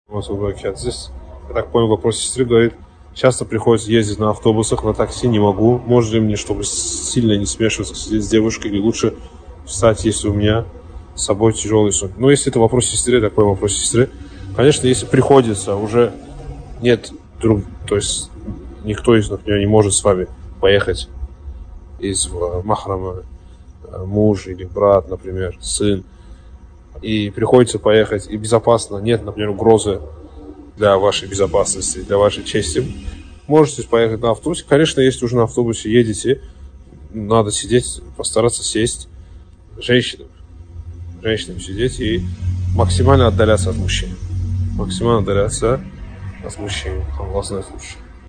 Здесь, я так понял, вопрос сестры говорит, часто приходится ездить на автобусах, на такси не могу. Можно ли мне, чтобы сильно не смешиваться с девушкой, или лучше встать, если у меня с собой тяжелый сон? Ну, если это вопрос сестры, такой вопрос сестры. Конечно, если приходится, уже нет то есть никто из, например, не может с вами поехать из махрама, муж или брат, например, сын, и приходится поехать, и безопасно, нет, например, угрозы для вашей безопасности, для вашей чести, можете поехать на автобусе. Конечно, если уже на автобусе едете, надо сидеть, постараться сесть женщинам сидеть и максимально отдаляться от мужчин. Максимально отдаляться от мужчин. Аллах знает лучше.